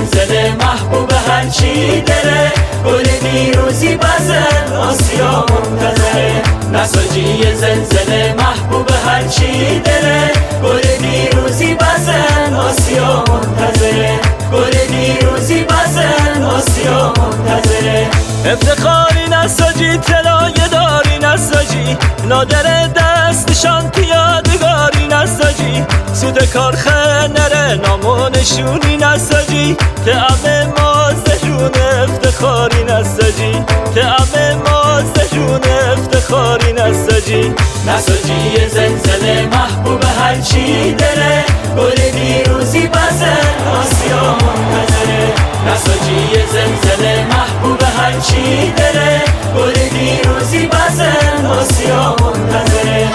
زلزله محبوب هرچی داره، گل دیروزی بزن آسیا منتظره. نساجی زلزله محبوب هرچی داره، گل دیروزی بزن آسیا منتظره. گل دیروزی بزن آسیا منتظره. افتخاری نساجی طلایه داری نساجی، نادر دستشان پیادگاری نساجی، سود کارخه نره نام نشونی نساجی، تعم مازدون افتخاری نساجی، تعم مازدون افتخاری نساجی. نساجی زلزله محبوب هرچی داره، گل دیروزی بزن آسیا منتظره. نساجی زلزله محبوب هرچی داره، گل دیروزی بزن آسیا منتظره.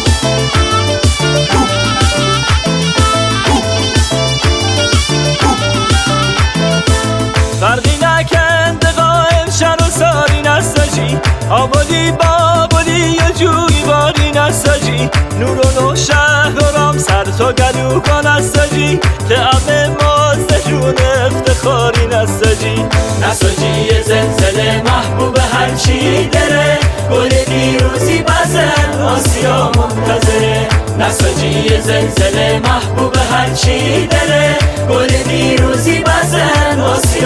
فرقی نکند قائم شن و ساری نساجی، آبادی بابادی یه جوی باری نساجی، نور و نو شهر و رام سر تا گلو کن نساجی، تعم مازدون افتخاری نساجی. نساجی زلزله محبوب هرچی داره، گل دیروزی بزن آسیا منتظره. نساجی زلزله محبوب هرچی داره، گل دیروزی بزن آسیا